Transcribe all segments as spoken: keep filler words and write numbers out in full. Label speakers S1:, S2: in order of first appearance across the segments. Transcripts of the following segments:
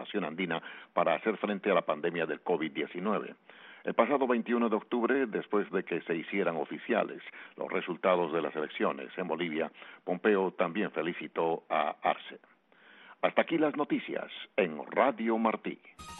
S1: nación andina para hacer frente a la pandemia del COVID diecinueve. El pasado veintiuno de octubre, después de que se hicieran oficiales los resultados de las elecciones en Bolivia, Pompeo también felicitó a Arce. Hasta aquí las noticias en Radio Martí.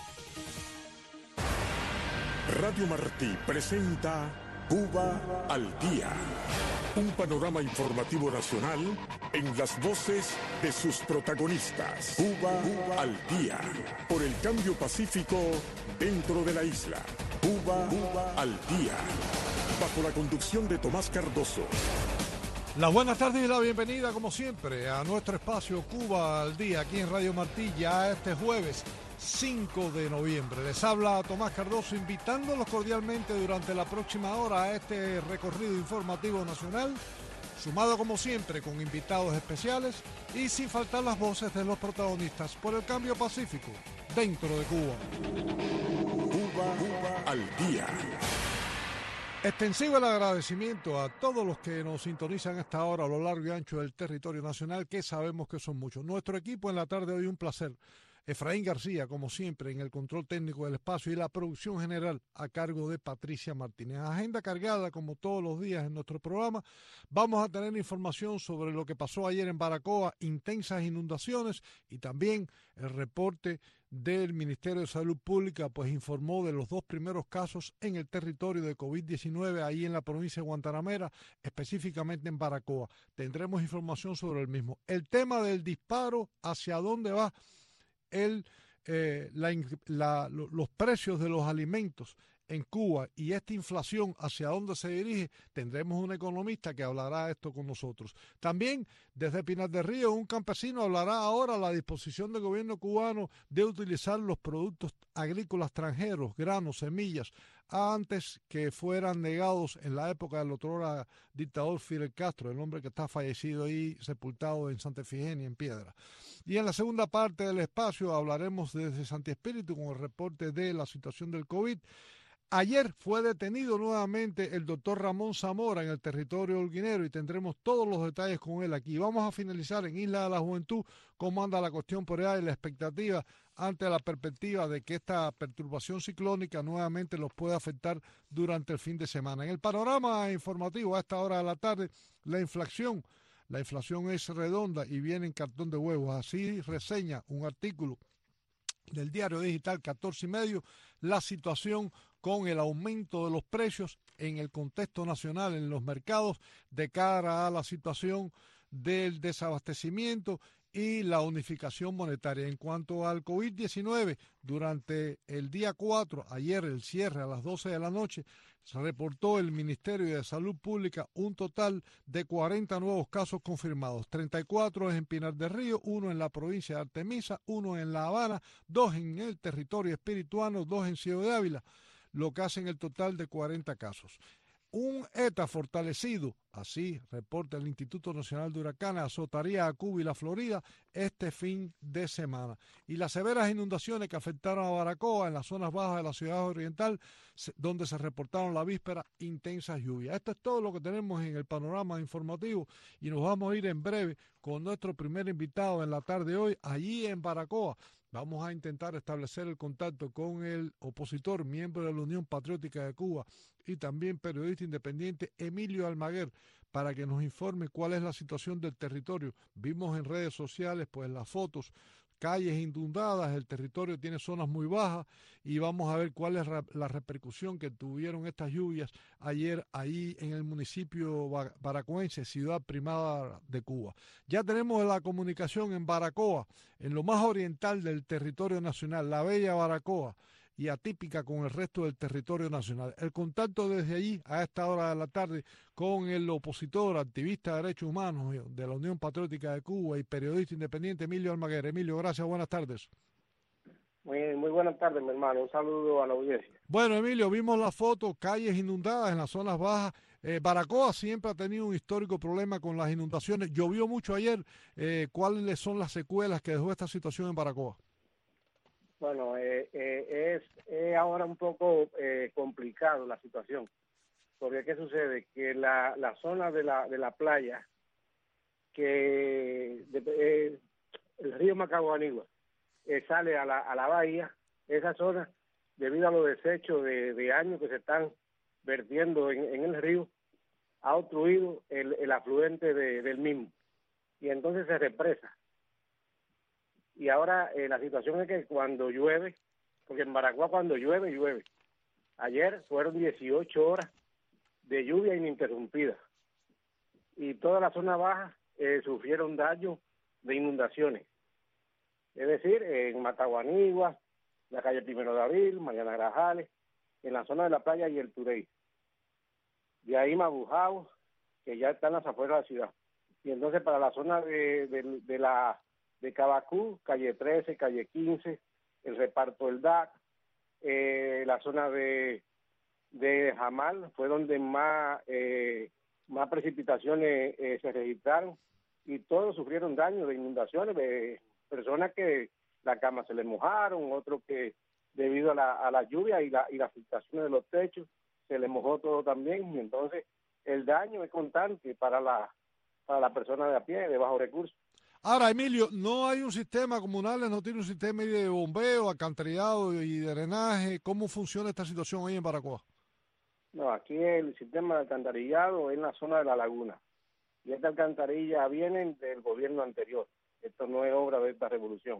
S2: Radio Martí presenta Cuba al Día, un panorama informativo nacional en las voces de sus protagonistas. Cuba, Cuba al Día, por el cambio pacífico dentro de la isla. Cuba, Cuba al Día, bajo la conducción de Tomás Cardoso.
S3: Las buenas tardes y la bienvenida, como siempre, a nuestro espacio Cuba al Día, aquí en Radio Martí, ya este jueves cinco de noviembre. Les habla Tomás Cardoso, invitándolos cordialmente durante la próxima hora a este recorrido informativo nacional, sumado como siempre con invitados especiales y sin faltar las voces de los protagonistas por el cambio pacífico dentro de Cuba.
S2: Cuba, Cuba al Día.
S3: Extensivo el agradecimiento a todos los que nos sintonizan a esta hora a lo largo y ancho del territorio nacional, que sabemos que son muchos. Nuestro equipo en la tarde de hoy, un placer. Efraín García, como siempre, en el control técnico del espacio y la producción general a cargo de Patricia Martínez. Agenda cargada, como todos los días en nuestro programa. Vamos a tener información sobre lo que pasó ayer en Baracoa, intensas inundaciones, y también el reporte del Ministerio de Salud Pública, pues informó de los dos primeros casos en el territorio de COVID diecinueve, ahí en la provincia de Guantanamera, específicamente en Baracoa. Tendremos información sobre el mismo. El tema del disparo, hacia dónde va el, eh, la, la, los precios de los alimentos en Cuba y esta inflación hacia dónde se dirige, tendremos un economista que hablará esto con nosotros. También desde Pinar del Río, un campesino hablará ahora la disposición del gobierno cubano de utilizar los productos agrícolas extranjeros, granos, semillas, antes que fueran negados en la época del otrora dictador Fidel Castro, el hombre que está fallecido ahí, sepultado en Santa Efigenia, en Piedra. Y en la segunda parte del espacio hablaremos desde Santi Espíritu con el reporte de la situación del COVID. Ayer fue detenido nuevamente el doctor Ramón Zamora en el territorio holguinero y tendremos todos los detalles con él aquí. Vamos a finalizar en Isla de la Juventud cómo anda la cuestión por allá y la expectativa ante la perspectiva de que esta perturbación ciclónica nuevamente los pueda afectar durante el fin de semana. En el panorama informativo a esta hora de la tarde, la inflación. La inflación es redonda y viene en cartón de huevos. Así reseña un artículo del diario digital catorce y medio la situación con el aumento de los precios en el contexto nacional en los mercados de cara a la situación del desabastecimiento y la unificación monetaria. En cuanto al COVID diecinueve, durante el día cuatro, ayer el cierre a las doce de la noche, se reportó el Ministerio de Salud Pública un total de cuarenta nuevos casos confirmados, treinta y cuatro en Pinar del Río, uno en la provincia de Artemisa, uno en La Habana, dos en el territorio espirituano, dos en Ciego de Ávila, lo que hacen el total de cuarenta casos. Un ETA fortalecido, así reporta el Instituto Nacional de Huracanes, azotaría a Cuba y la Florida este fin de semana. Y las severas inundaciones que afectaron a Baracoa en las zonas bajas de la ciudad oriental, donde se reportaron la víspera intensas lluvias. Esto es todo lo que tenemos en el panorama informativo y nos vamos a ir en breve con nuestro primer invitado en la tarde de hoy, allí en Baracoa. Vamos a intentar establecer el contacto con el opositor, miembro de la Unión Patriótica de Cuba y también periodista independiente Emilio Almaguer, para que nos informe cuál es la situación del territorio. Vimos en redes sociales pues las fotos, calles inundadas, el territorio tiene zonas muy bajas y vamos a ver cuál es la repercusión que tuvieron estas lluvias ayer ahí en el municipio baracoense, ciudad primada de Cuba. Ya tenemos la comunicación en Baracoa, en lo más oriental del territorio nacional, la bella Baracoa, y atípica con el resto del territorio nacional. El contacto desde allí a esta hora de la tarde con el opositor, activista de derechos humanos de la Unión Patriótica de Cuba y periodista independiente Emilio Almaguer. Emilio, gracias, buenas tardes.
S4: Muy, muy buenas tardes, mi hermano. Un saludo a la audiencia.
S3: Bueno, Emilio, vimos la foto, calles inundadas en las zonas bajas. Eh, Baracoa siempre ha tenido un histórico problema con las inundaciones. Llovió mucho ayer. Eh, ¿Cuáles son las secuelas que dejó esta situación en Baracoa?
S4: Bueno, eh, eh, es eh, ahora un poco eh, complicado la situación, porque ¿qué sucede? Que la, la zona de la de la playa, que de, eh, el río Macaguanigua, eh, sale a la, a la bahía, esa zona, debido a los desechos de, de años que se están vertiendo en, en el río, ha obstruido el, el afluente de, del mismo, y entonces se represa. Y ahora eh, la situación es que cuando llueve, porque en Baracoa cuando llueve, llueve. Ayer fueron dieciocho horas de lluvia ininterrumpida, y toda la zona baja eh, sufrieron daño de inundaciones. Es decir, en Mataguanigua, la calle Primero de Abril, Mariana Grajales, en la zona de la playa y el Turey. De ahí Mabujao, que ya está en las afueras de la ciudad. Y entonces para la zona de, de, de la de Cabacú, calle trece, calle quince, el reparto del D A C, eh, la zona de, de Jamal, fue donde más, eh, más precipitaciones eh, se registraron, y todos sufrieron daño de inundaciones, de personas que la cama se les mojaron, otros que debido a la, a la lluvia y, la, y las filtraciones de los techos, se les mojó todo también, y entonces el daño es constante para la, para la persona de a pie, de bajos recursos.
S3: Ahora, Emilio, no hay un sistema comunal, no tiene un sistema de bombeo, alcantarillado y drenaje. ¿Cómo funciona esta situación ahí en Baracoa?
S4: No, aquí el sistema de alcantarillado es en la zona de la laguna, y esta alcantarilla viene del gobierno anterior. Esto no es obra de esta revolución.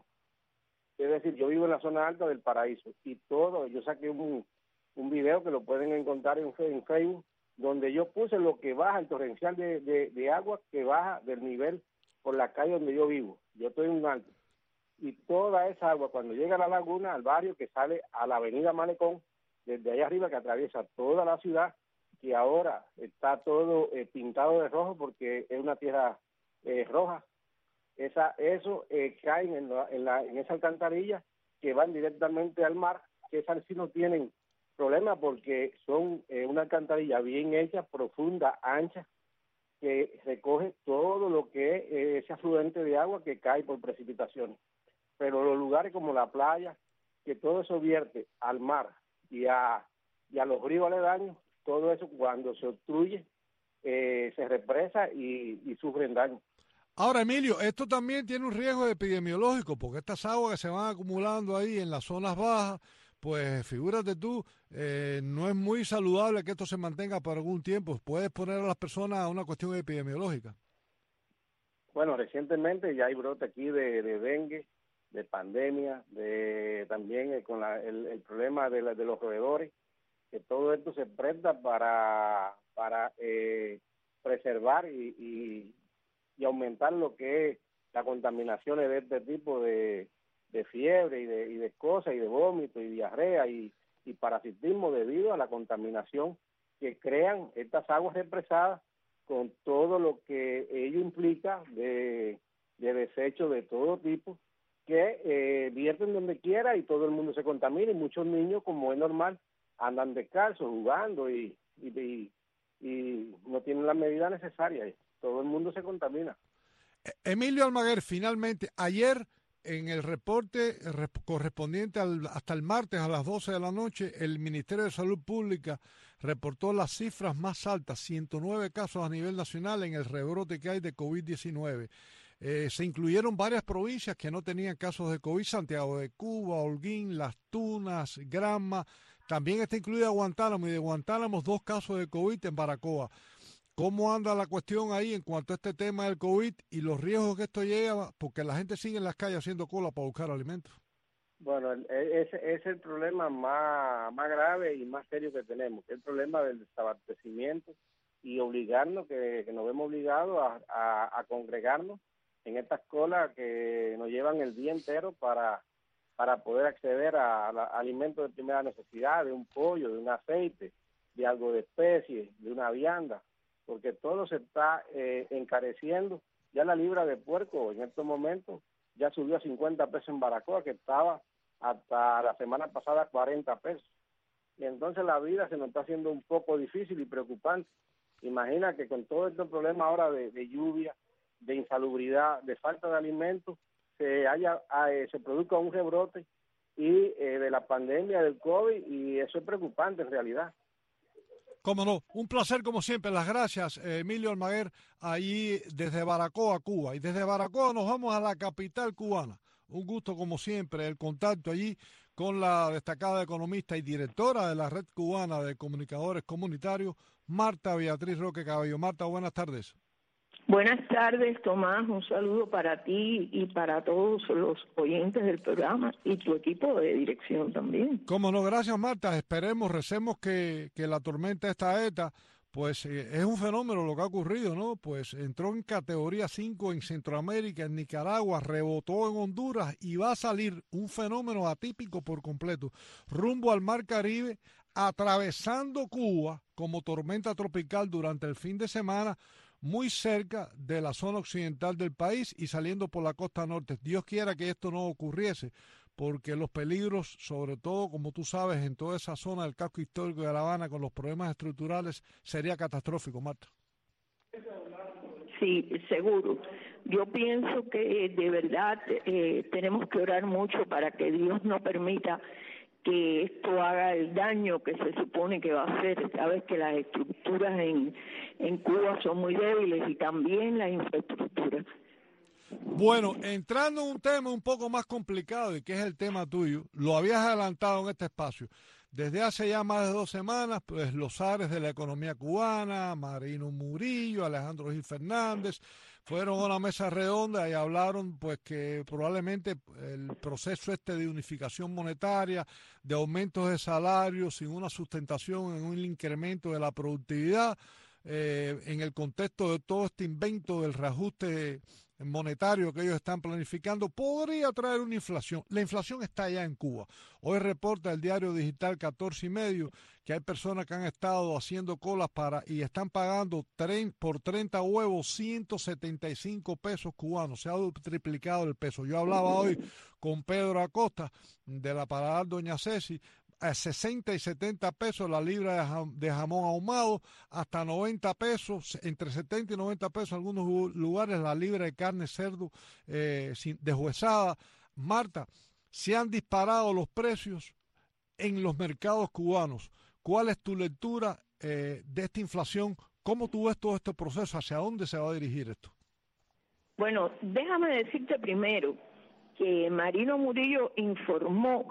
S4: Es decir, yo vivo en la zona alta del Paraíso, y todo, yo saqué un, un video que lo pueden encontrar en, en Facebook, donde yo puse lo que baja, el torrencial de, de, de agua que baja del nivel por la calle donde yo vivo. Yo estoy en un alto. Y toda esa agua, cuando llega a la laguna, al barrio que sale a la avenida Malecón, desde allá arriba que atraviesa toda la ciudad, que ahora está todo eh, pintado de rojo porque es una tierra eh, roja, esa, eso eh, cae en, la, en, la, en esa alcantarilla que van directamente al mar, que esas sí no tienen problema porque son eh, una alcantarilla bien hecha, profunda, ancha, que recoge todo lo que es eh, ese afluente de agua que cae por precipitaciones. Pero los lugares como la playa, que todo eso vierte al mar y a, y a los ríos aledaños, todo eso cuando se obstruye eh, se represa y, y sufren daño.
S3: Ahora, Emilio, esto también tiene un riesgo epidemiológico, porque estas aguas que se van acumulando ahí en las zonas bajas, pues figúrate tú, eh, no es muy saludable que esto se mantenga por algún tiempo. Puedes poner a las personas a una cuestión epidemiológica.
S4: Bueno, recientemente ya hay brote aquí de, de dengue, de pandemia, de también eh, con la, el, el problema de, la, de los roedores, que todo esto se presta para, para eh, preservar y, y, y aumentar lo que es la contaminación de este tipo de de fiebre y de, y de cosas, y de vómito y diarrea y, y parasitismo debido a la contaminación que crean estas aguas represadas con todo lo que ello implica de, de desechos de todo tipo que eh, vierten donde quiera y todo el mundo se contamina, y muchos niños, como es normal, andan descalzos jugando y, y, y, y no tienen la medida necesaria, todo el mundo se contamina.
S3: Emilio Almaguer, finalmente, ayer en el reporte correspondiente al, hasta el martes a las doce de la noche, el Ministerio de Salud Pública reportó las cifras más altas, ciento nueve casos a nivel nacional en el rebrote que hay de COVID diecinueve. Eh, se incluyeron varias provincias que no tenían casos de COVID: Santiago de Cuba, Holguín, Las Tunas, Granma. También está incluida Guantánamo, y de Guantánamo dos casos de COVID en Baracoa. ¿Cómo anda la cuestión ahí en cuanto a este tema del COVID y los riesgos que esto lleva? Porque la gente sigue en las calles haciendo cola para buscar alimentos.
S4: Bueno, ese es el problema más, más grave y más serio que tenemos, que es el problema del desabastecimiento, y obligarnos, que, que nos vemos obligados a, a, a congregarnos en estas colas que nos llevan el día entero para, para poder acceder a, a alimentos de primera necesidad, de un pollo, de un aceite, de algo de especie, de una vianda, porque todo se está eh, encareciendo. Ya la libra de puerco en estos momentos ya subió a cincuenta pesos en Baracoa, que estaba hasta la semana pasada a cuarenta pesos. Y entonces la vida se nos está haciendo un poco difícil y preocupante. Imagina que con todo este problema ahora de, de lluvia, de insalubridad, de falta de alimentos, se haya eh, se produzca un rebrote y eh, de la pandemia del COVID, y eso es preocupante en realidad.
S3: Cómo no, un placer como siempre, las gracias, eh, Emilio Almaguer, ahí desde Baracoa, Cuba. Y desde Baracoa nos vamos a la capital cubana. Un gusto como siempre el contacto allí con la destacada economista y directora de la Red Cubana de Comunicadores Comunitarios, Marta Beatriz Roque Cabello. Marta, buenas tardes.
S5: Buenas tardes, Tomás. Un saludo para ti y para todos los oyentes del programa y tu equipo de dirección también.
S3: Cómo no, gracias, Marta. Esperemos, recemos que, que la tormenta esta ETA, pues eh, es un fenómeno lo que ha ocurrido, ¿no? Pues entró en categoría cinco en Centroamérica, en Nicaragua, rebotó en Honduras y va a salir un fenómeno atípico por completo, rumbo al Mar Caribe, atravesando Cuba como tormenta tropical durante el fin de semana, muy cerca de la zona occidental del país y saliendo por la costa norte. Dios quiera que esto no ocurriese, porque los peligros, sobre todo, como tú sabes, en toda esa zona del casco histórico de La Habana con los problemas estructurales, sería catastrófico, Marta.
S5: Sí, seguro. Yo pienso que de verdad eh, tenemos que orar mucho para que Dios no permita que esto haga el daño que se supone que va a hacer. Sabes que las estructuras en, en Cuba son muy débiles y también las infraestructuras.
S3: Bueno, entrando en un tema un poco más complicado y que es el tema tuyo, lo habías adelantado en este espacio. Desde hace ya más de dos semanas, pues los ares de la economía cubana, Marino Murillo, Alejandro Gil Fernández, fueron a una mesa redonda y hablaron pues que probablemente el proceso este de unificación monetaria, de aumentos de salarios sin una sustentación en un incremento de la productividad, eh, en el contexto de todo este invento del reajuste monetario que ellos están planificando, podría traer una inflación. La inflación está ya en Cuba. Hoy reporta el diario digital catorce y medio que hay personas que han estado haciendo colas para y están pagando por treinta huevos ciento setenta y cinco pesos cubanos. Se ha triplicado el peso. Yo hablaba hoy con Pedro Acosta de la Paladar Doña Ceci, a sesenta y setenta pesos la libra de, jam, de jamón ahumado, hasta noventa pesos, entre setenta y noventa pesos en algunos lugares la libra de carne cerdo eh, deshuesada. Marta, se han disparado los precios en los mercados cubanos. ¿Cuál es tu lectura eh, de esta inflación? ¿Cómo tú ves todo este proceso? ¿Hacia dónde se va a dirigir esto?
S5: Bueno, déjame decirte primero que Marino Murillo informó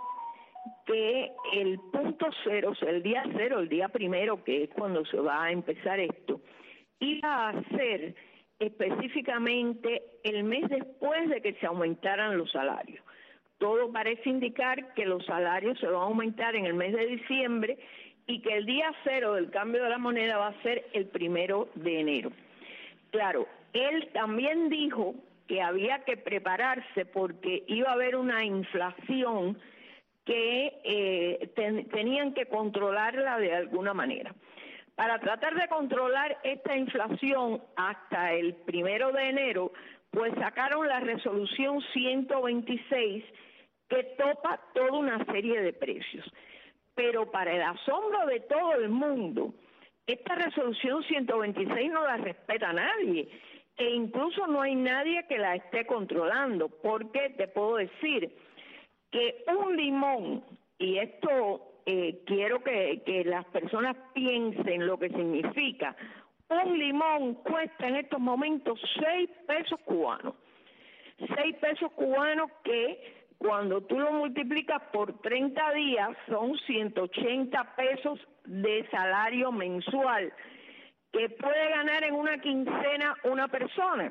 S5: que el punto cero, o sea, el día cero, el día primero, que es cuando se va a empezar esto, iba a ser específicamente el mes después de que se aumentaran los salarios. Todo parece indicar que los salarios se van a aumentar en el mes de diciembre y que el día cero del cambio de la moneda va a ser el primero de enero. Claro, él también dijo que había que prepararse porque iba a haber una inflación que eh, ten, tenían que controlarla de alguna manera. Para tratar de controlar esta inflación hasta el primero de enero, pues sacaron la resolución ciento veintiséis que topa toda una serie de precios. Pero para el asombro de todo el mundo, esta resolución ciento veintiséis no la respeta nadie e incluso no hay nadie que la esté controlando, porque te puedo decir que un limón, y esto eh, quiero que, que las personas piensen lo que significa, un limón cuesta en estos momentos seis pesos cubanos. Seis pesos cubanos que cuando tú lo multiplicas por treinta días son ciento ochenta pesos de salario mensual que puede ganar en una quincena una persona.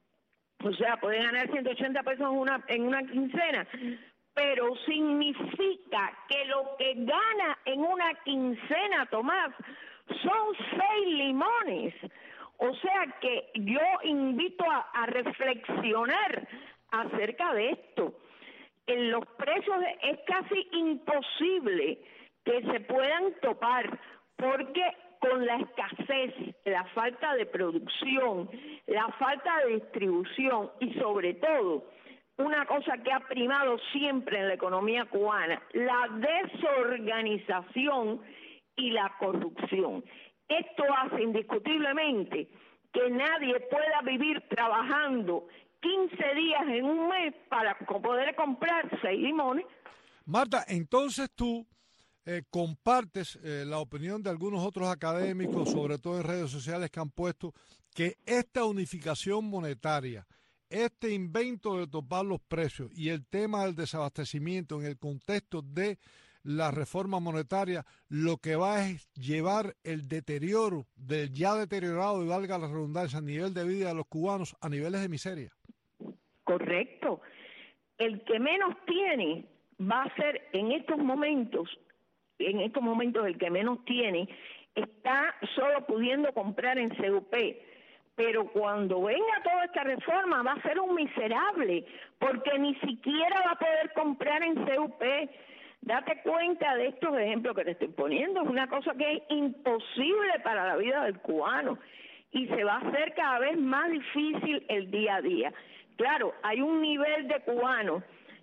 S5: O sea, puede ganar ciento ochenta pesos en una, en una quincena, pero significa que lo que gana en una quincena, Tomás, son seis limones. O sea que yo invito a, a reflexionar acerca de esto. En los precios de, es casi imposible que se puedan topar, porque con la escasez, la falta de producción, la falta de distribución y sobre todo una cosa que ha primado siempre en la economía cubana, la desorganización y la corrupción. Esto hace indiscutiblemente que nadie pueda vivir trabajando quince días en un mes para poder comprar seis limones.
S3: Marta, entonces tú eh, compartes eh, la opinión de algunos otros académicos, sobre todo en redes sociales, que han puesto que esta unificación monetaria este invento de topar los precios y el tema del desabastecimiento en el contexto de la reforma monetaria, lo que va es llevar el deterioro del ya deteriorado, y valga la redundancia, a nivel de vida de los cubanos a niveles de miseria.
S5: Correcto. El que menos tiene va a ser en estos momentos, en estos momentos el que menos tiene está solo pudiendo comprar en C U P, pero cuando venga toda esta reforma va a ser un miserable, porque ni siquiera va a poder comprar en C U P. Date cuenta de estos ejemplos que te estoy poniendo, es una cosa que es imposible para la vida del cubano y se va a hacer cada vez más difícil el día a día. Claro, hay un nivel de cubanos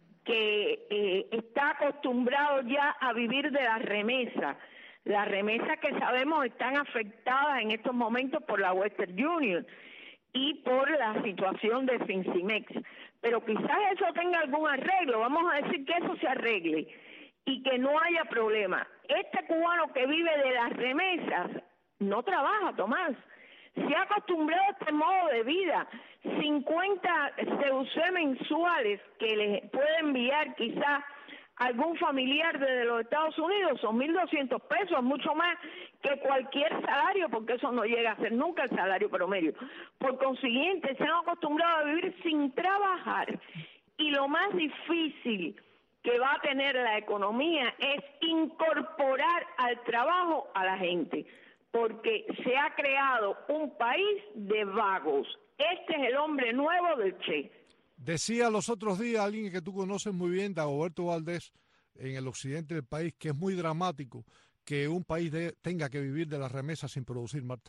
S5: que eh, está acostumbrado ya a vivir de las remesas, las remesas que sabemos están afectadas en estos momentos por la Western Union y por la situación de Fincimex, pero quizás eso tenga algún arreglo, vamos a decir que eso se arregle y que no haya problema. Este cubano que vive de las remesas no trabaja, Tomás, se ha acostumbrado a este modo de vida, cincuenta C U C mensuales que le puede enviar quizás algún familiar desde los Estados Unidos, son mil doscientos pesos, mucho más que cualquier salario, porque eso no llega a ser nunca el salario promedio. Por consiguiente, se han acostumbrado a vivir sin trabajar, y lo más difícil que va a tener la economía es incorporar al trabajo a la gente, porque se ha creado un país de vagos. Este es el hombre nuevo del Che.
S3: Decía los otros días alguien que tú conoces muy bien, Dagoberto Valdés, en el occidente del país, que es muy dramático que un país de, tenga que vivir de las remesas sin producir, Marta.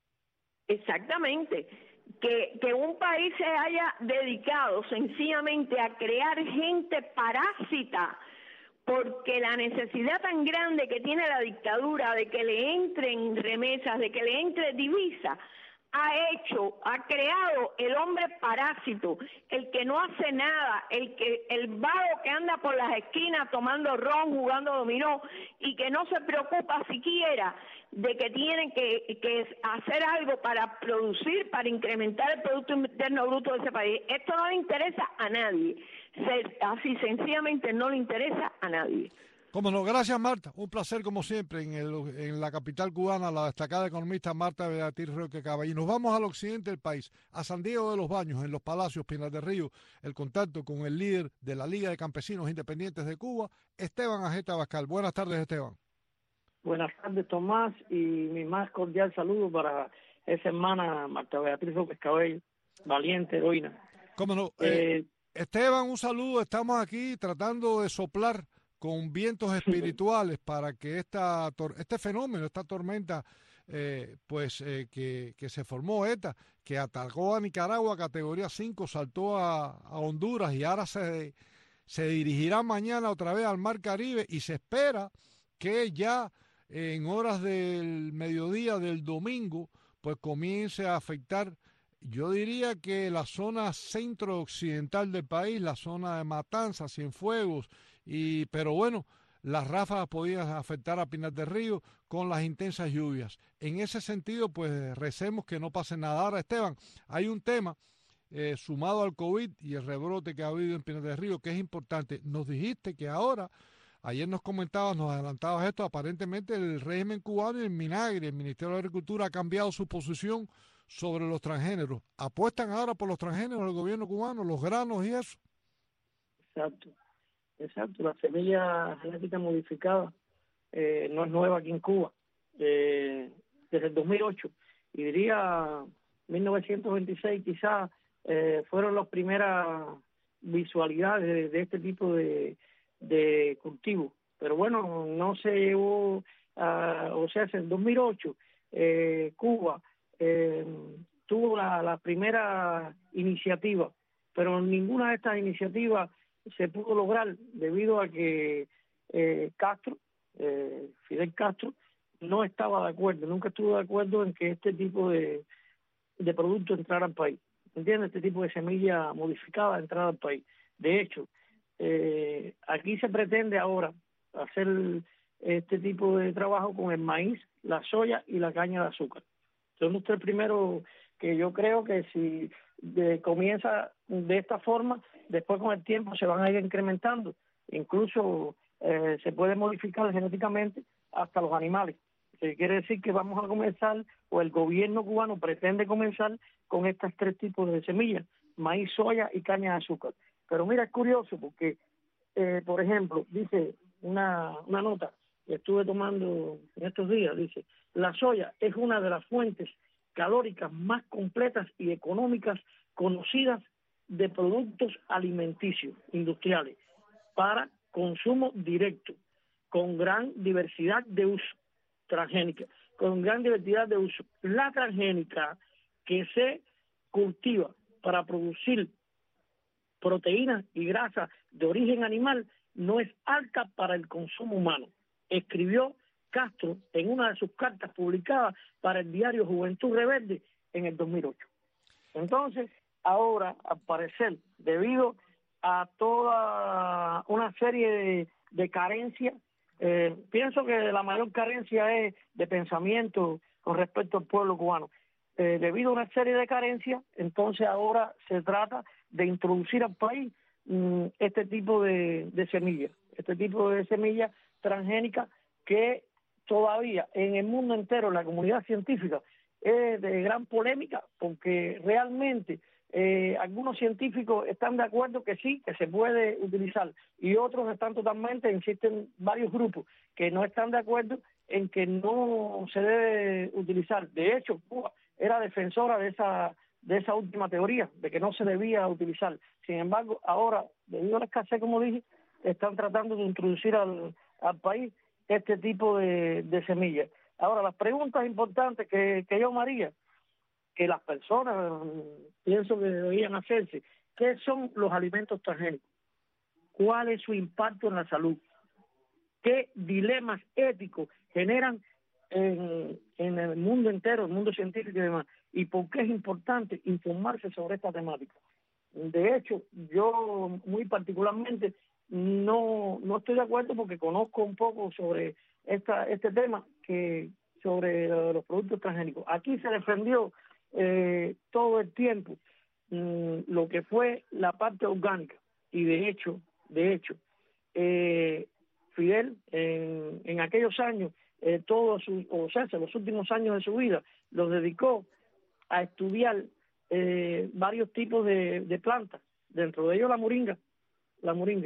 S5: Exactamente. Que, que un país se haya dedicado sencillamente a crear gente parásita, porque la necesidad tan grande que tiene la dictadura de que le entren remesas, de que le entre divisa, ha hecho, ha creado el hombre parásito, el que no hace nada, el que el vago que anda por las esquinas tomando ron, jugando dominó y que no se preocupa siquiera de que tienen que, que hacer algo para producir, para incrementar el Producto Interno Bruto de ese país. Esto no le interesa a nadie, así sencillamente no le interesa a nadie.
S3: Cómo no, gracias Marta, un placer como siempre en, el, en la capital cubana, la destacada economista Marta Beatriz Roque Cava. Y nos vamos al occidente del país, a San Diego de los Baños, en Los Palacios, Pinar del Río, el contacto con el líder de la Liga de Campesinos Independientes de Cuba, Esteban Ajeta Abascal. Buenas tardes, Esteban.
S6: Buenas tardes, Tomás, y mi más cordial saludo para esa hermana Marta Beatriz López Cabello, valiente heroína.
S3: Cómo no,
S6: eh,
S3: eh, Esteban, un saludo, estamos aquí tratando de soplar con vientos espirituales para que esta este fenómeno, esta tormenta, eh, pues eh, que, que se formó ETA, que atacó a Nicaragua categoría cinco, saltó a, a Honduras y ahora se, se dirigirá mañana otra vez al Mar Caribe, y se espera que ya en horas del mediodía del domingo pues comience a afectar, yo diría que la zona centro-occidental del país, la zona de Matanzas, Cienfuegos, y pero bueno, las ráfagas podían afectar a Pinar del Río con las intensas lluvias. En ese sentido, pues recemos que no pase nada. Ahora, Esteban, hay un tema eh, sumado al COVID y el rebrote que ha habido en Pinar del Río que es importante. Nos dijiste que ahora, ayer nos comentabas, nos adelantabas esto, aparentemente el régimen cubano y el Minagri, el Ministerio de Agricultura, ha cambiado su posición sobre los transgéneros. ¿Apuestan ahora por los transgéneros del gobierno cubano, los granos y eso?
S6: Exacto. Exacto, la semilla genética modificada eh, no es nueva aquí en Cuba, eh, desde el dos mil ocho, y diría mil novecientos veintiséis quizás eh, fueron las primeras visualidades de, de este tipo de, de cultivo, pero bueno, no se llevó, a, o sea, en el dos mil ocho eh, Cuba eh, tuvo la, la primera iniciativa, pero ninguna de estas iniciativas se pudo lograr debido a que eh, Castro, eh, Fidel Castro, no estaba de acuerdo, nunca estuvo de acuerdo en que este tipo de, de producto entrara al país. ¿Entiendes? Este tipo de semilla modificada entrara al país. De hecho, eh, aquí se pretende ahora hacer este tipo de trabajo con el maíz, la soya y la caña de azúcar. Son los tres primeros que yo creo que si de, comienza de esta forma, después con el tiempo se van a ir incrementando, incluso eh, se puede modificar genéticamente hasta los animales. Eh, quiere decir que vamos a comenzar, o el gobierno cubano pretende comenzar con estos tres tipos de semillas, maíz, soya y caña de azúcar. Pero mira, es curioso porque, eh, por ejemplo, dice una, una nota que estuve tomando en estos días, dice, la soya es una de las fuentes calóricas más completas y económicas conocidas de productos alimenticios industriales para consumo directo, con gran diversidad de uso, transgénica, con gran diversidad de uso. La transgénica que se cultiva para producir proteínas y grasas de origen animal no es alta para el consumo humano, escribió Castro en una de sus cartas publicadas para el diario Juventud Rebelde en el dos mil ocho. Entonces, ahora, al parecer, debido a toda una serie de, de carencias, eh, pienso que la mayor carencia es de pensamiento con respecto al pueblo cubano. Eh, debido a una serie de carencias, entonces ahora se trata de introducir al país mm, este tipo de, de semillas, este tipo de semillas transgénicas que todavía en el mundo entero, en la comunidad científica, es de gran polémica, porque realmente eh, algunos científicos están de acuerdo que sí, que se puede utilizar, y otros están totalmente, existen varios grupos que no están de acuerdo en que no se debe utilizar. De hecho, Cuba era defensora de esa de esa última teoría, de que no se debía utilizar. Sin embargo, ahora, debido a la escasez, como dije, están tratando de introducir al, al país este tipo de, de semillas. Ahora, las preguntas importantes que, que yo me haría, que las personas pienso que deberían hacerse, ¿qué son los alimentos transgénicos? ¿Cuál es su impacto en la salud? ¿Qué dilemas éticos generan en, en el mundo entero, el mundo científico y demás? ¿Y por qué es importante informarse sobre esta temática? De hecho, yo muy particularmente no no estoy de acuerdo porque conozco un poco sobre esta este tema, que sobre los productos transgénicos. Aquí se defendió eh, todo el tiempo mmm, lo que fue la parte orgánica, y de hecho, de hecho, eh, Fidel en, en aquellos años, eh, todos sus, o sea, los últimos años de su vida, los dedicó a estudiar eh, varios tipos de, de plantas, dentro de ellos la moringa, la moringa,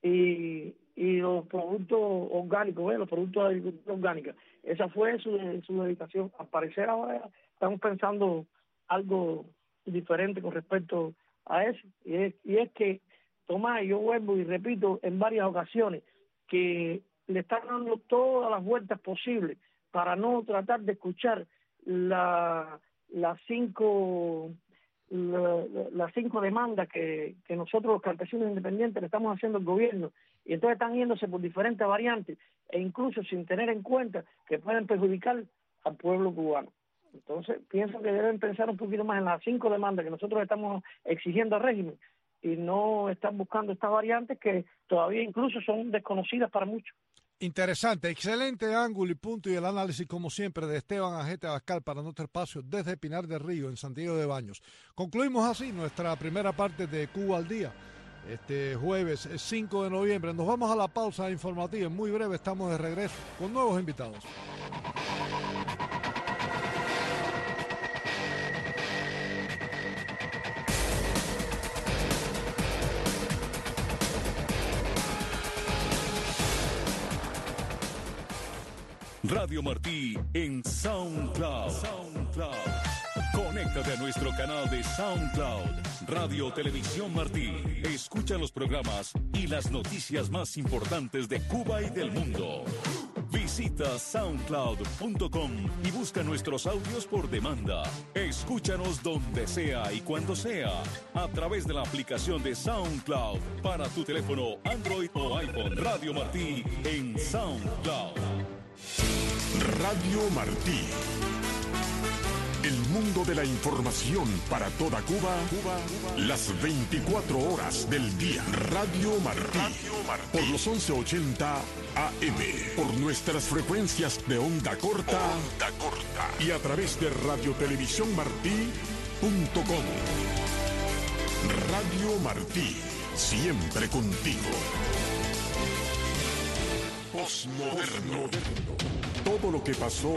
S6: y, y los productos orgánicos, ¿eh? los productos de agricultura orgánica. Esa fue su, su dedicación. Al parecer ahora estamos pensando algo diferente con respecto a eso, y es, y es que, Tomás, yo vuelvo y repito en varias ocasiones, que le están dando todas las vueltas posibles para no tratar de escuchar la, las cinco la, las cinco demandas que, que nosotros los campesinos independientes le estamos haciendo al gobierno, y entonces están yéndose por diferentes variantes e incluso sin tener en cuenta que pueden perjudicar al pueblo cubano. Entonces pienso que deben pensar un poquito más en las cinco demandas que nosotros estamos exigiendo al régimen, y no están buscando estas variantes que todavía incluso son desconocidas para muchos.
S3: Interesante, excelente ángulo y punto, y el análisis, como siempre, de Esteban Agete Abascal para nuestro espacio desde Pinar del Río, en Santiago de Baños. Concluimos así nuestra primera parte de Cuba al Día, este jueves cinco de noviembre. Nos vamos a la pausa informativa. En muy breve estamos de regreso con nuevos invitados.
S2: Radio Martí en SoundCloud. SoundCloud. Conéctate a nuestro canal de SoundCloud, Radio Televisión Martí. Escucha los programas y las noticias más importantes de Cuba y del mundo. Visita soundcloud punto com y busca nuestros audios por demanda. Escúchanos donde sea y cuando sea, a través de la aplicación de SoundCloud para tu teléfono Android o iPhone. Radio Martí en SoundCloud.
S7: Radio Martí. El mundo de la información para toda Cuba, Cuba, las veinticuatro horas del día. Radio Martí. Radio Martí. Por los once ochenta A M. Por nuestras frecuencias de onda corta. Onda corta. Y a través de radio televisión martí punto com. Radio Martí, siempre contigo. Postmoderno. Todo lo que pasó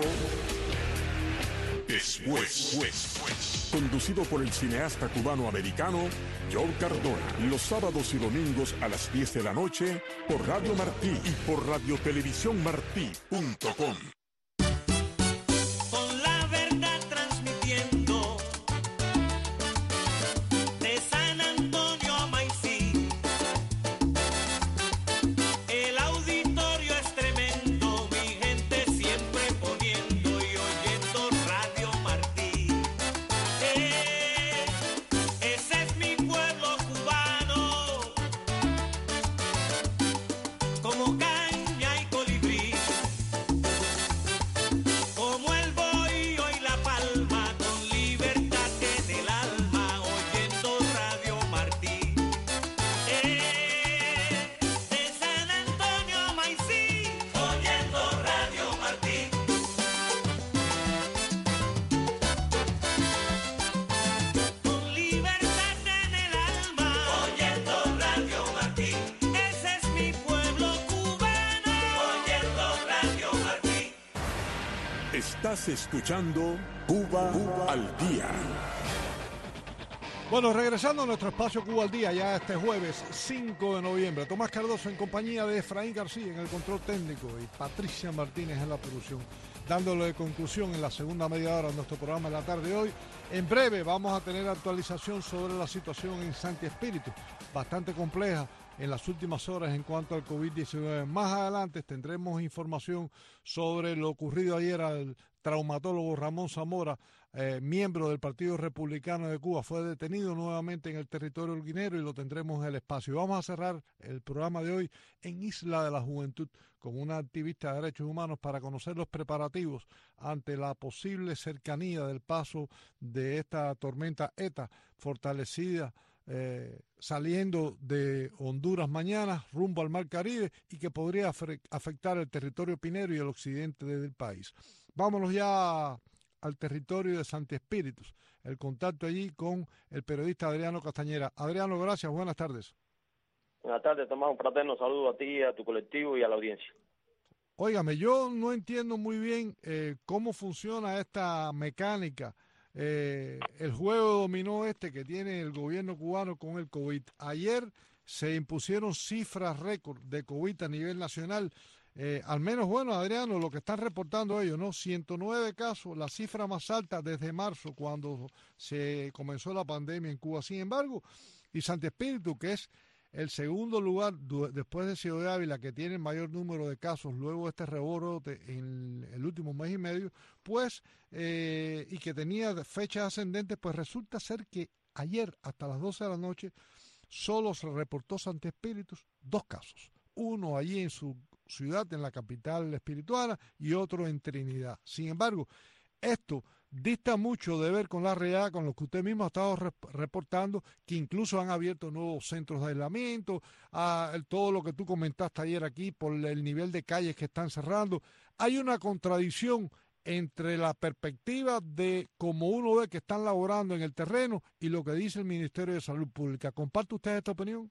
S7: después. después. Conducido por el cineasta cubano-americano Joe Cardona. Los sábados y domingos a las diez de la noche por Radio Martí y por radio televisión martí punto com. Estás escuchando Cuba, Cuba al Día.
S3: Bueno, regresando a nuestro espacio Cuba al Día, ya este jueves cinco de noviembre. Tomás Cardoso en compañía de Efraín García en el control técnico y Patricia Martínez en la producción, dándole conclusión en la segunda media hora de nuestro programa de la tarde de hoy. En breve vamos a tener actualización sobre la situación en Santi Espíritu, bastante compleja en las últimas horas en cuanto al COVID diecinueve. Más adelante tendremos información sobre lo ocurrido ayer al traumatólogo Ramón Zamora, eh, miembro del Partido Republicano de Cuba. Fue detenido nuevamente en el territorio holguinero y lo tendremos en el espacio. Y vamos a cerrar el programa de hoy en Isla de la Juventud con una activista de derechos humanos para conocer los preparativos ante la posible cercanía del paso de esta tormenta ETA, fortalecida Eh, saliendo de Honduras mañana rumbo al Mar Caribe y que podría afectar el territorio pinero y el occidente del país. Vámonos ya al territorio de Santi Espíritus, el contacto allí con el periodista Adriano Castañera. Adriano, gracias, buenas tardes.
S8: Buenas tardes, Tomás, un fraterno saludo a ti, a tu colectivo y a la audiencia.
S3: Óigame, yo no entiendo muy bien eh, cómo funciona esta mecánica. Eh, el juego dominó este que tiene el gobierno cubano con el COVID. Ayer se impusieron cifras récord de COVID a nivel nacional. Eh, al menos, bueno, Adriano, lo que están reportando ellos, ¿no? ciento nueve casos, la cifra más alta desde marzo, cuando se comenzó la pandemia en Cuba. Sin embargo, y Santi Espíritu, que es el segundo lugar después de Ciudad de Ávila, que tiene el mayor número de casos luego de este rebrote en el último mes y medio, pues, eh, y que tenía fechas ascendentes, pues resulta ser que ayer hasta las doce de la noche solo se reportó Santi Espíritus dos casos. Uno allí en su ciudad, en la capital espirituana, y otro en Trinidad. Sin embargo, esto dista mucho de ver con la realidad, con lo que usted mismo ha estado rep- reportando, que incluso han abierto nuevos centros de aislamiento, a el, todo lo que tú comentaste ayer aquí por el nivel de calles que están cerrando. Hay una contradicción entre la perspectiva de cómo uno ve que están laborando en el terreno y lo que dice el Ministerio de Salud Pública. ¿Comparte usted esta opinión?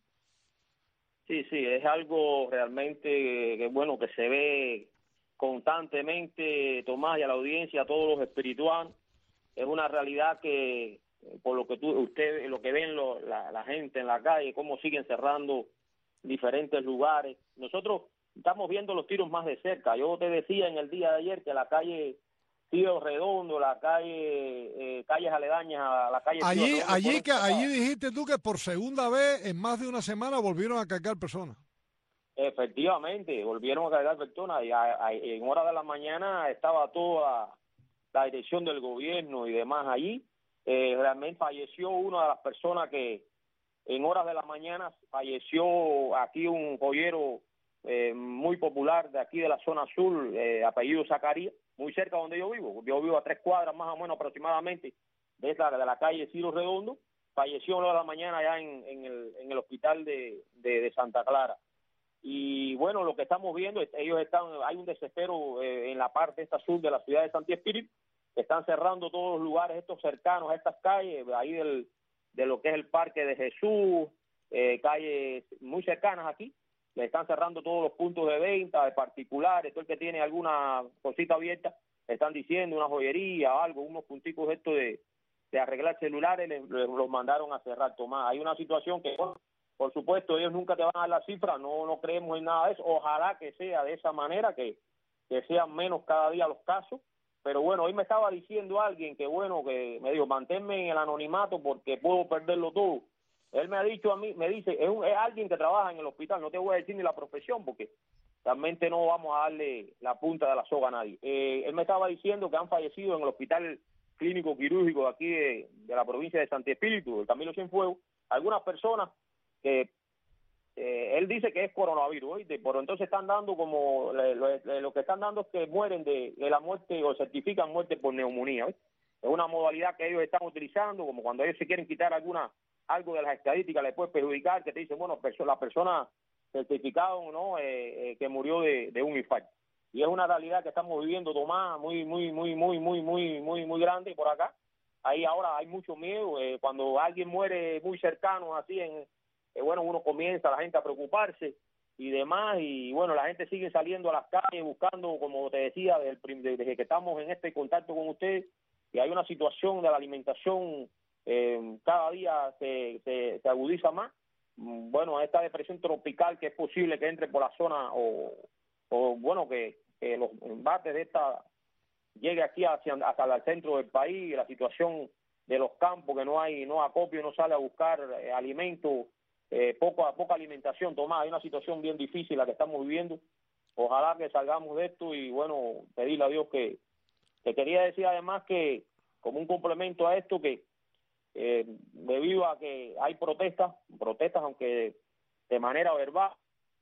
S8: Sí, sí, es algo realmente que bueno que se ve constantemente, Tomás, y a la audiencia, a todos los espirituanos. Es una realidad que, por lo que tú, usted, lo que ven lo, la, la gente en la calle, cómo siguen cerrando diferentes lugares. Nosotros estamos viendo los tiros más de cerca. Yo te decía en el día de ayer que la calle Tío Redondo, la calle, eh, calles aledañas a la calle
S3: allí,
S8: Tío Redondo,
S3: allí, que, allí dijiste tú que por segunda vez en más de una semana volvieron a cargar personas.
S8: Efectivamente, volvieron a cargar personas y a, a, en horas de la mañana estaba toda la dirección del gobierno y demás allí. Eh, realmente falleció una de las personas que en horas de la mañana falleció aquí un joyero eh, muy popular de aquí de la zona sur, eh, apellido Zacarías, muy cerca donde yo vivo. Yo vivo a tres cuadras más o menos aproximadamente de, esta, de la calle Ciro Redondo. Falleció en horas de la mañana allá en, en, el, en el hospital de, de, de Santa Clara. Y bueno, lo que estamos viendo, ellos están, hay un desespero eh, en la parte esta sur de la ciudad de Santi Espíritu, están cerrando todos los lugares estos cercanos a estas calles, ahí del, de lo que es el Parque de Jesús, eh, calles muy cercanas aquí. Le están cerrando todos los puntos de venta, de particulares, todo el que tiene alguna cosita abierta, le están diciendo una joyería, algo, unos punticos estos de, de arreglar celulares, le, le, los mandaron a cerrar, Tomás. Hay una situación que, bueno, por supuesto, ellos nunca te van a dar la cifra, no, no creemos en nada de eso. Ojalá que sea de esa manera, que, que sean menos cada día los casos. Pero bueno, hoy me estaba diciendo alguien que, bueno, que me dijo, manténme en el anonimato porque puedo perderlo todo. Él me ha dicho a mí, me dice, es, un, es alguien que trabaja en el hospital, no te voy a decir ni la profesión porque realmente no vamos a darle la punta de la soga a nadie. Eh, él me estaba diciendo que han fallecido en el hospital clínico quirúrgico de aquí de, de la provincia de Santi Espíritu, del Camilo Cienfuegos, algunas personas que eh, él dice que es coronavirus, ¿oíste? Pero entonces están dando como, le, le, lo que están dando es que mueren de, de la muerte o certifican muerte por neumonía, ¿oíste? Es una modalidad que ellos están utilizando, como cuando ellos se quieren quitar alguna algo de las estadísticas, le puede perjudicar, que te dicen, bueno, perso la persona certificada ¿no? Eh, eh, que murió de, de un infarto. Y es una realidad que estamos viviendo, Tomás, muy, muy, muy, muy, muy, muy, muy, muy grande por acá. Ahí ahora hay mucho miedo, eh, cuando alguien muere muy cercano, así, en eh, bueno, uno comienza, la gente a preocuparse y demás, y bueno, la gente sigue saliendo a las calles buscando, como te decía, desde, desde que estamos en este contacto con ustedes, y hay una situación de la alimentación eh, cada día se, se, se agudiza más. Bueno, esta depresión tropical que es posible que entre por la zona o, o bueno, que, que los embates de esta llegue aquí hacia, hasta el centro del país, la situación de los campos, que no hay no acopio, no sale a buscar eh, alimento, eh, poco, poca alimentación, Tomás, hay una situación bien difícil la que estamos viviendo. Ojalá que salgamos de esto y bueno, pedirle a Dios que, que quería decir además que como un complemento a esto que Eh, debido a que hay protestas, protestas aunque de manera verbal,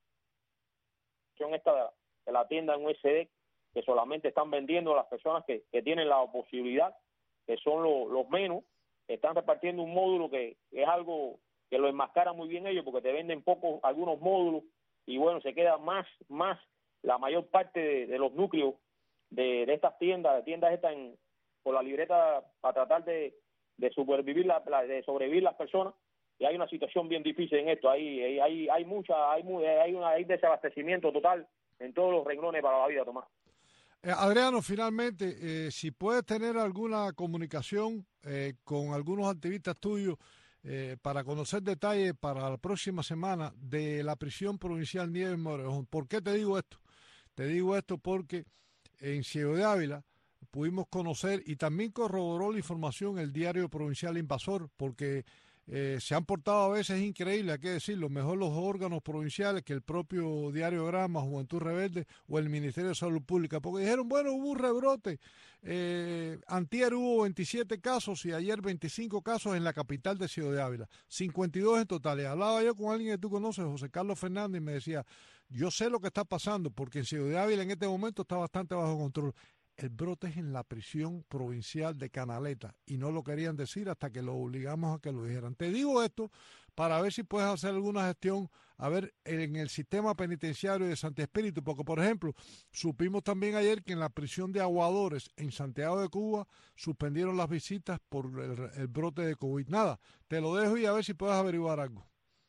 S8: son esta de, de la tienda en U S D, que solamente están vendiendo a las personas que, que tienen la posibilidad, que son lo, los menos, están repartiendo un módulo que, que es algo que lo enmascara muy bien ellos, porque te venden pocos, algunos módulos, y bueno, se queda más, más la mayor parte de, de los núcleos de, de estas tiendas, de tiendas estas en, por la libreta para tratar de de sobrevivir la, la, de sobrevivir las personas, y hay una situación bien difícil en esto. Hay hay hay, hay mucha hay hay, una, hay desabastecimiento total en todos los renglones para la vida, Tomás.
S3: Eh, Adriano, finalmente, eh, si puedes tener alguna comunicación eh, con algunos activistas tuyos eh, para conocer detalles para la próxima semana de la prisión provincial Nieves Morejón. ¿Por qué te digo esto? Te digo esto porque en Ciego de Ávila pudimos conocer y también corroboró la información el diario provincial Invasor, porque eh, se han portado a veces increíbles, hay que decirlo, mejor los órganos provinciales que el propio Diario Grama, Juventud Rebelde o el Ministerio de Salud Pública, porque dijeron, bueno, hubo un rebrote, eh, antier hubo veintisiete casos y ayer veinticinco casos en la capital de Ciego de Ávila, cincuenta y dos en total. Y hablaba yo con alguien que tú conoces, José Carlos Fernández, y me decía, yo sé lo que está pasando, porque en Ciego de Ávila en este momento está bastante bajo control. El brote es en la prisión provincial de Canaleta y no lo querían decir hasta que lo obligamos a que lo dijeran. Te digo esto para ver si puedes hacer alguna gestión, a ver, en el sistema penitenciario de Santi Espíritu, porque, por ejemplo, supimos también ayer que en la prisión de Aguadores, en Santiago de Cuba, suspendieron las visitas por el, el brote de COVID. Nada, te lo dejo y a ver si puedes averiguar algo.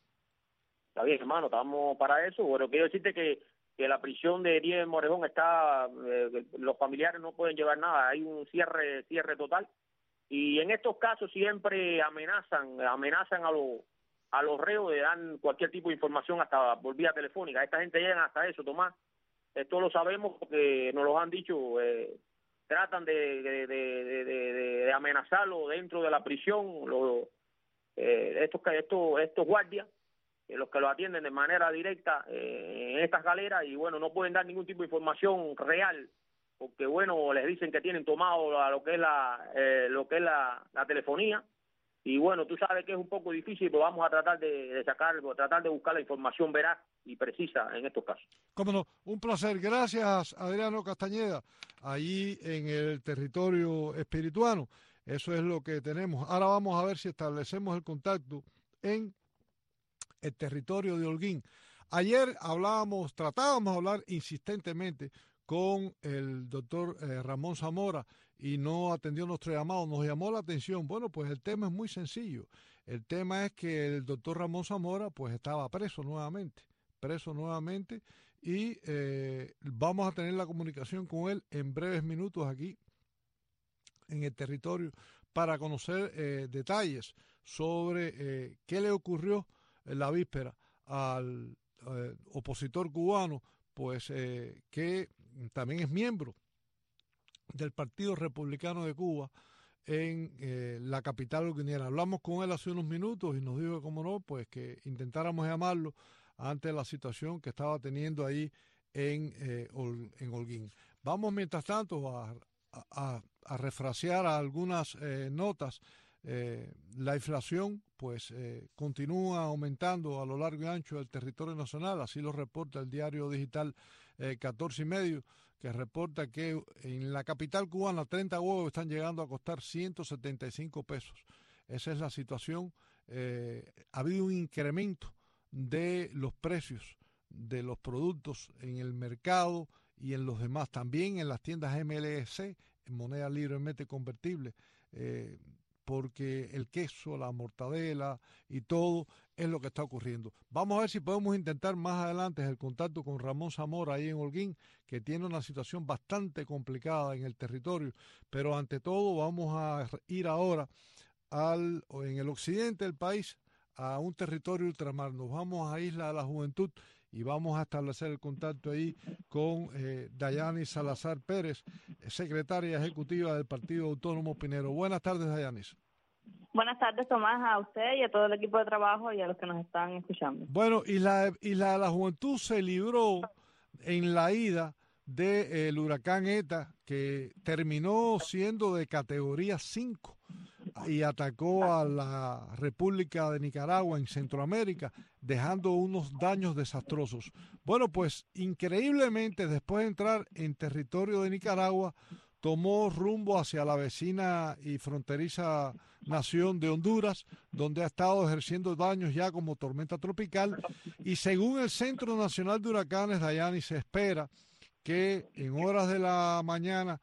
S8: Está bien, hermano, estamos para eso. Bueno, quiero decirte que que la prisión de Nieves Morejón está, eh, los familiares no pueden llevar nada, hay un cierre cierre total, y en estos casos siempre amenazan amenazan a los a los reos de dar cualquier tipo de información hasta por vía telefónica. Esta gente llega hasta eso, Tomás, esto lo sabemos porque nos lo han dicho, eh, tratan de de, de, de, de, de amenazarlo dentro de la prisión, los, eh, estos, estos, estos guardias, los que lo atienden de manera directa eh, en estas galeras, y bueno, no pueden dar ningún tipo de información real, porque bueno, les dicen que tienen tomado a lo que es la eh, lo que es la, la telefonía, y bueno, tú sabes que es un poco difícil, pero vamos a tratar de, de sacar, tratar de buscar la información veraz y precisa en estos casos.
S3: Cómo no, un placer, gracias Adriano Castañeda, allí en el territorio espirituano, eso es lo que tenemos. Ahora vamos a ver si establecemos el contacto en el territorio de Holguín. Ayer hablábamos, tratábamos de hablar insistentemente con el doctor eh, Ramón Zamora y no atendió nuestro llamado, nos llamó la atención. Bueno, pues el tema es muy sencillo. El tema es que el doctor Ramón Zamora pues estaba preso nuevamente, preso nuevamente y eh, vamos a tener la comunicación con él en breves minutos aquí en el territorio para conocer eh, detalles sobre eh, qué le ocurrió en la víspera al eh, opositor cubano, pues eh, que también es miembro del Partido Republicano de Cuba en eh, la capital holguinera. Hablamos con él hace unos minutos y nos dijo que, como no, pues que intentáramos llamarlo ante la situación que estaba teniendo ahí en, eh, Hol- en Holguín. Vamos, mientras tanto, a, a, a refrasear algunas eh, notas. Eh, la inflación pues eh, continúa aumentando a lo largo y ancho del territorio nacional, así lo reporta el diario digital eh, catorce y medio, que reporta que en la capital cubana treinta huevos están llegando a costar ciento setenta y cinco pesos. Esa es la situación. Eh, ha habido un incremento de los precios de los productos en el mercado y en los demás, también en las tiendas M L C, en moneda libremente convertible, eh, porque el queso, la mortadela y todo es lo que está ocurriendo. Vamos a ver si podemos intentar más adelante el contacto con Ramón Zamora ahí en Holguín, que tiene una situación bastante complicada en el territorio, pero ante todo vamos a ir ahora al, en el occidente del país a un territorio ultramar. Nos vamos a Isla de la Juventud y vamos a establecer el contacto ahí con eh, Dayanis Salazar Pérez, secretaria ejecutiva del Partido Autónomo Pinero. Buenas tardes, Dayanis.
S9: Buenas tardes, Tomás, a usted y a todo el equipo de trabajo y a los que nos están escuchando.
S3: Bueno, Isla, Isla de la Juventud se libró en la ida del eh, huracán ETA, que terminó siendo de categoría cinco y atacó a la República de Nicaragua en Centroamérica, dejando unos daños desastrosos. Bueno, pues increíblemente, después de entrar en territorio de Nicaragua, tomó rumbo hacia la vecina y fronteriza nación de Honduras, donde ha estado ejerciendo daños ya como tormenta tropical, y según el Centro Nacional de Huracanes, Dayani, se espera que en horas de la mañana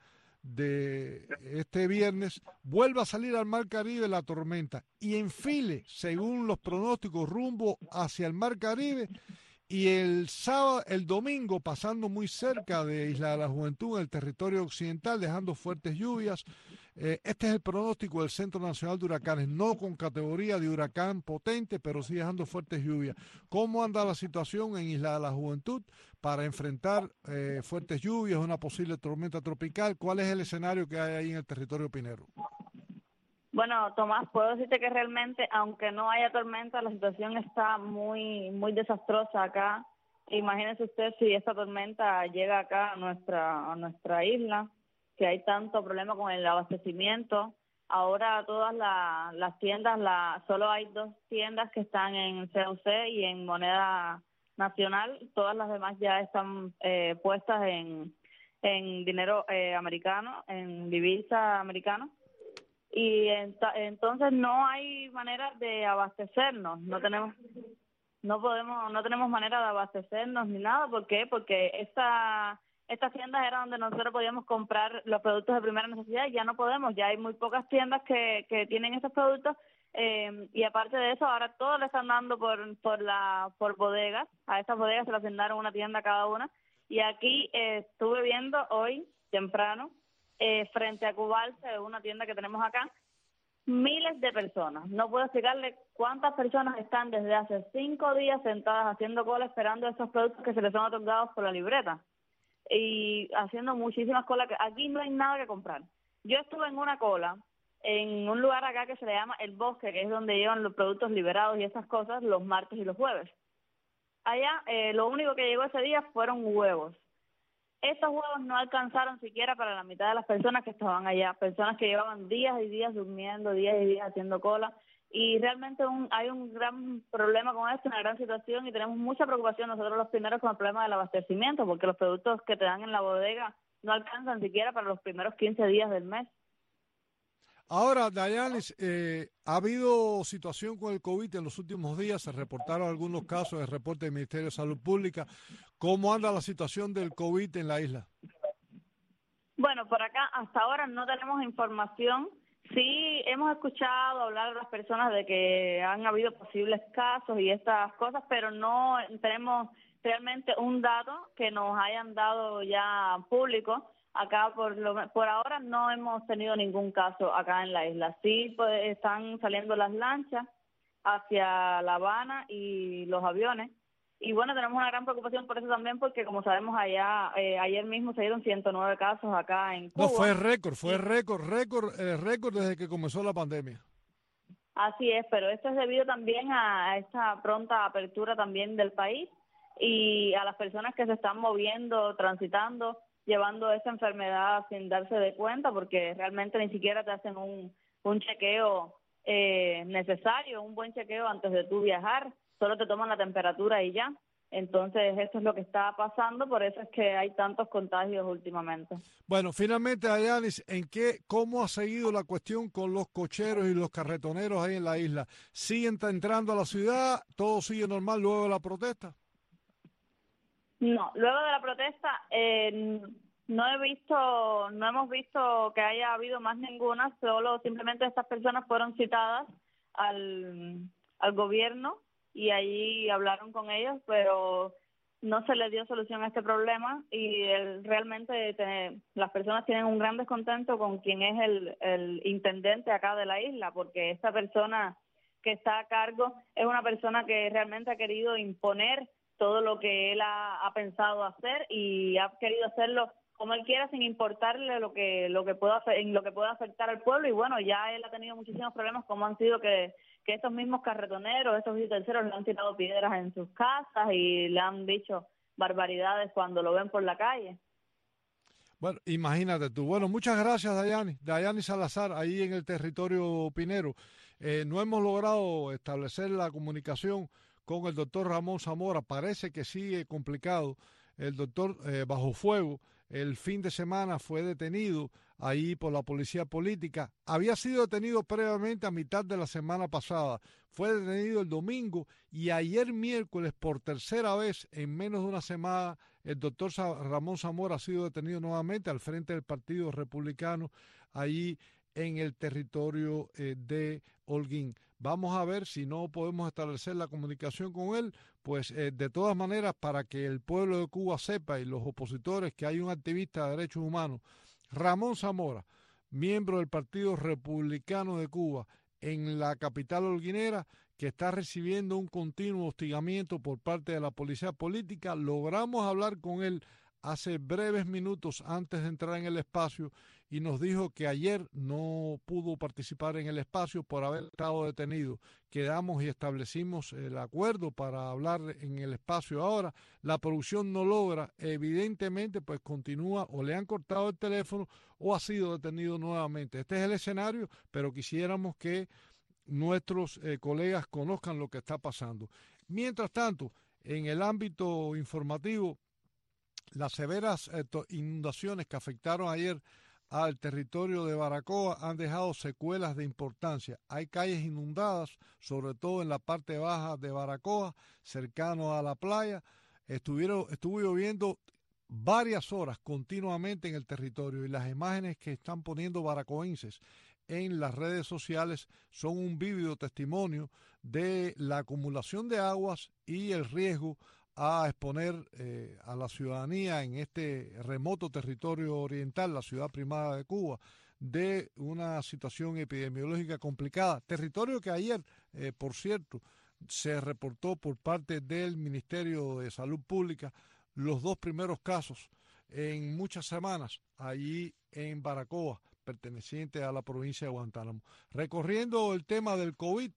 S3: de este viernes vuelva a salir al Mar Caribe la tormenta y enfile, según los pronósticos, rumbo hacia el Mar Caribe, y el sábado, el domingo, pasando muy cerca de Isla de la Juventud, en el territorio occidental, dejando fuertes lluvias. Eh, este es el pronóstico del Centro Nacional de Huracanes, no con categoría de huracán potente, pero sí dejando fuertes lluvias. ¿Cómo anda la situación en Isla de la Juventud para enfrentar eh, fuertes lluvias, una posible tormenta tropical? ¿Cuál es el escenario que hay ahí en el territorio pinero?
S9: Bueno, Tomás, puedo decirte que realmente, aunque no haya tormenta, la situación está muy muy desastrosa acá. Imagínese usted si esta tormenta llega acá a nuestra a nuestra isla, que hay tanto problema con el abastecimiento. Ahora todas la, las tiendas, la solo hay dos tiendas que están en C U C y en moneda nacional. Todas las demás ya están eh, puestas en, en dinero eh, americano, en divisa americana. Y ent entonces no hay manera de abastecernos, no tenemos no podemos no tenemos manera de abastecernos ni nada. ¿Por qué? Porque esta estas tiendas eran donde nosotros podíamos comprar los productos de primera necesidad y ya no podemos, ya hay muy pocas tiendas que, que tienen esos productos, eh, y aparte de eso ahora todo le están dando por por la por bodegas. A estas bodegas se le asignaron una tienda cada una, y aquí eh, estuve viendo hoy temprano Eh, frente a Cubalce, una tienda que tenemos acá, miles de personas. No puedo explicarle cuántas personas están desde hace cinco días sentadas haciendo cola esperando esos productos que se les son otorgados por la libreta y haciendo muchísimas colas. Aquí no hay nada que comprar. Yo estuve en una cola en un lugar acá que se le llama El Bosque, que es donde llevan los productos liberados y esas cosas los martes y los jueves. Allá eh, lo único que llegó ese día fueron huevos. Estos huevos no alcanzaron siquiera para la mitad de las personas que estaban allá, personas que llevaban días y días durmiendo, días y días haciendo cola, y realmente un, hay un gran problema con esto, una gran situación, y tenemos mucha preocupación nosotros los primeros con el problema del abastecimiento, porque los productos que te dan en la bodega no alcanzan siquiera para los primeros quince días del mes.
S3: Ahora, Dayanis, eh, ha habido situación con el COVID en los últimos días, se reportaron algunos casos, el reporte del Ministerio de Salud Pública. ¿Cómo anda la situación del COVID en la isla?
S9: Bueno, por acá hasta ahora no tenemos información. Sí, hemos escuchado hablar a las personas de que han habido posibles casos y estas cosas, pero no tenemos realmente un dato que nos hayan dado ya público. Acá por lo, por ahora no hemos tenido ningún caso acá en la isla. Sí, pues están saliendo las lanchas hacia La Habana y los aviones. Y bueno, tenemos una gran preocupación por eso también, porque como sabemos allá, eh, ayer mismo se dieron ciento nueve casos acá en Cuba.
S3: No, fue récord, fue récord, récord, eh, récord desde que comenzó la pandemia.
S9: Así es, pero esto es debido también a, a esta pronta apertura también del país y a las personas que se están moviendo, transitando, llevando esa enfermedad sin darse de cuenta, porque realmente ni siquiera te hacen un, un chequeo eh, necesario, un buen chequeo antes de tú viajar. Solo te toman la temperatura y ya. Entonces, esto es lo que está pasando, por eso es que hay tantos contagios últimamente.
S3: Bueno, finalmente, Dayanis, ¿en qué, cómo ha seguido la cuestión con los cocheros y los carretoneros ahí en la isla? ¿Siguen entrando a la ciudad? ¿Todo sigue normal luego de la protesta?
S9: No, luego de la protesta eh, no he visto, no hemos visto que haya habido más ninguna, solo simplemente estas personas fueron citadas al, al gobierno y allí hablaron con ellos, pero no se les dio solución a este problema y el, realmente te, las personas tienen un gran descontento con quien es el, el intendente acá de la isla, porque esta persona que está a cargo es una persona que realmente ha querido imponer todo lo que él ha, ha pensado hacer y ha querido hacerlo como él quiera, sin importarle lo que lo que pueda en lo que pueda afectar al pueblo. Y bueno, ya él ha tenido muchísimos problemas, como han sido que, que estos mismos carretoneros, estos terceros le han tirado piedras en sus casas y le han dicho barbaridades cuando lo ven por la calle.
S3: Bueno, imagínate tú. Bueno, muchas gracias, Dayani. Dayani Salazar, ahí en el territorio pinero. Eh, no hemos logrado establecer la comunicación con el doctor Ramón Zamora. Parece que sigue complicado. El doctor eh, bajo fuego. El fin de semana fue detenido ahí por la policía política. Había sido detenido previamente a mitad de la semana pasada. Fue detenido el domingo y ayer miércoles por tercera vez en menos de una semana el doctor Ramón Zamora ha sido detenido nuevamente al frente del Partido Republicano ahí en el territorio eh, de Holguín. Vamos a ver si no podemos establecer la comunicación con él, pues eh, de todas maneras, para que el pueblo de Cuba sepa y los opositores que hay un activista de derechos humanos, Ramón Zamora, miembro del Partido Republicano de Cuba en la capital holguinera, que está recibiendo un continuo hostigamiento por parte de la policía política. Logramos hablar con él hace breves minutos antes de entrar en el espacio y nos dijo que ayer no pudo participar en el espacio por haber estado detenido. Quedamos y establecimos el acuerdo para hablar en el espacio ahora. La producción no logra, evidentemente pues continúa o le han cortado el teléfono o ha sido detenido nuevamente. Este es el escenario, pero quisiéramos que nuestros eh, colegas conozcan lo que está pasando. Mientras tanto, en el ámbito informativo, las severas eh, inundaciones que afectaron ayer al territorio de Baracoa han dejado secuelas de importancia. Hay calles inundadas, sobre todo en la parte baja de Baracoa, cercano a la playa. Estuvieron, estuvo lloviendo varias horas continuamente en el territorio y las imágenes que están poniendo baracoenses en las redes sociales son un vívido testimonio de la acumulación de aguas y el riesgo a exponer eh, a la ciudadanía en este remoto territorio oriental, la ciudad primada de Cuba, de una situación epidemiológica complicada. Territorio que ayer, eh, por cierto, se reportó por parte del Ministerio de Salud Pública los dos primeros casos en muchas semanas allí en Baracoa, perteneciente a la provincia de Guantánamo. Recorriendo el tema del COVID,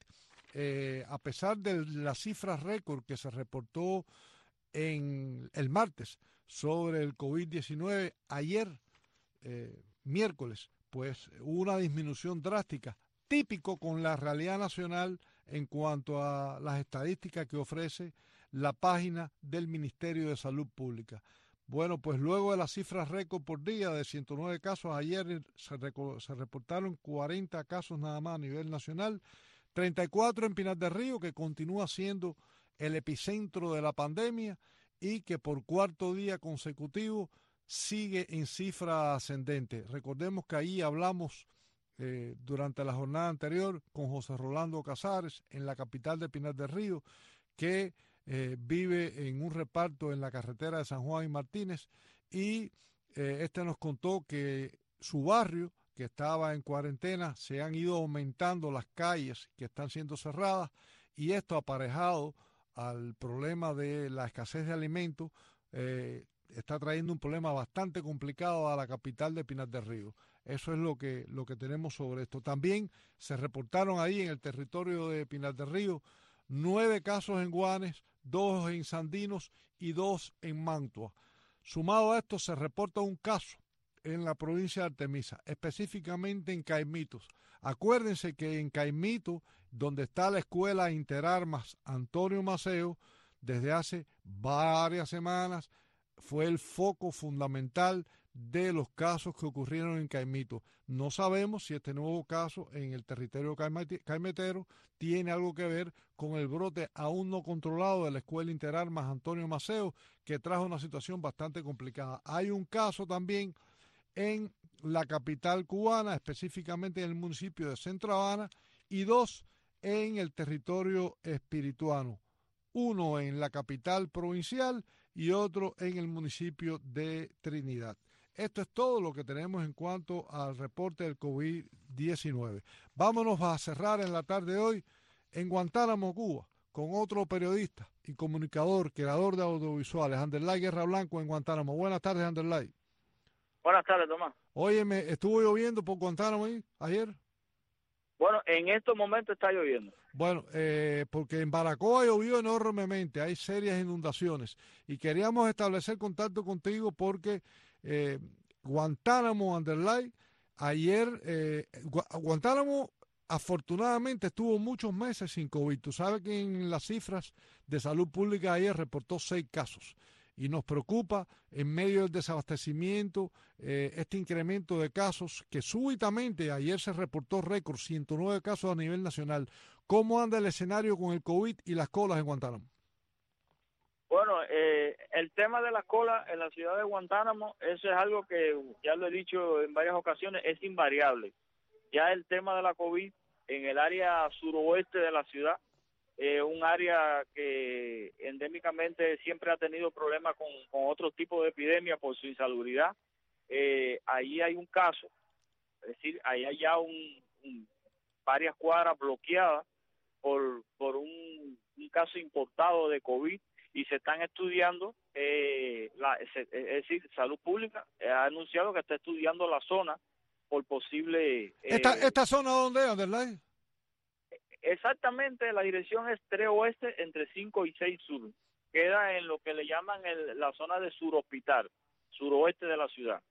S3: eh, a pesar de las cifras récord que se reportó en el martes sobre el COVID diecinueve, ayer, eh, miércoles, pues hubo una disminución drástica, típico con la realidad nacional en cuanto a las estadísticas que ofrece la página del Ministerio de Salud Pública. Bueno, pues luego de las cifras récord por día de ciento nueve casos, ayer se, se reportaron cuarenta casos nada más a nivel nacional, treinta y cuatro en Pinar del Río, que continúa siendo el epicentro de la pandemia y que por cuarto día consecutivo sigue en cifra ascendente. Recordemos que ahí hablamos eh, durante la jornada anterior con José Rolando Casares en la capital de Pinar del Río, que eh, vive en un reparto en la carretera de San Juan y Martínez, y eh, este nos contó que su barrio, que estaba en cuarentena, se han ido aumentando las calles que están siendo cerradas, y esto aparejado al problema de la escasez de alimentos, eh, está trayendo un problema bastante complicado a la capital de Pinar del Río. Eso es lo que, lo que tenemos sobre esto. También se reportaron ahí en el territorio de Pinar del Río nueve casos en Guanes, dos en Sandinos y dos en Mantua. Sumado a esto, se reporta un caso en la provincia de Artemisa, específicamente en Caimitos. Acuérdense que en Caimito, donde está la escuela Interarmas Antonio Maceo, desde hace varias semanas fue el foco fundamental de los casos que ocurrieron en Caimito. No sabemos si este nuevo caso en el territorio caimetero tiene algo que ver con el brote aún no controlado de la escuela Interarmas Antonio Maceo, que trajo una situación bastante complicada. Hay un caso también en la capital cubana, específicamente en el municipio de Centro Habana, y dos en el territorio espirituano, uno en la capital provincial y otro en el municipio de Trinidad. Esto es todo lo que tenemos en cuanto al reporte del COVID diecinueve. Vámonos a cerrar en la tarde de hoy en Guantánamo, Cuba, con otro periodista y comunicador, creador de audiovisuales, Anderlay Guerra Blanco en Guantánamo. Buenas tardes, Anderlay.
S10: Buenas tardes, Tomás.
S3: Óyeme, ¿estuvo lloviendo por Guantánamo ahí ayer?
S10: Bueno, en estos momentos está lloviendo.
S3: Bueno, eh, porque en Baracoa llovió enormemente, hay serias inundaciones y queríamos establecer contacto contigo porque eh, Guantánamo, Anderlay, ayer, eh, Gu Guantánamo afortunadamente estuvo muchos meses sin COVID. Tú sabes que en las cifras de salud pública ayer reportó seis casos. Y nos preocupa, en medio del desabastecimiento, eh, este incremento de casos que súbitamente ayer se reportó récord, ciento nueve casos a nivel nacional. ¿Cómo anda el escenario con el COVID y las colas en Guantánamo?
S10: Bueno, eh, el tema de las colas en la ciudad de Guantánamo, eso es algo que, ya lo he dicho en varias ocasiones, es invariable. Ya el tema de la COVID en el área suroeste de la ciudad, Eh, un área que endémicamente siempre ha tenido problemas con, con otro tipo de epidemia por su insalubridad. Eh, ahí hay un caso, es decir, ahí hay ya un, un, varias cuadras bloqueadas por, por un, un caso importado de COVID y se están estudiando, eh, la, es, es decir, Salud Pública ha anunciado que está estudiando la zona por posible... Eh,
S3: ¿Esta, ¿Esta zona dónde es, Anderlay?
S10: Exactamente, la dirección es tres oeste entre cinco y seis sur. Queda en lo que le llaman el, la zona de surhospital, suroeste de la ciudad.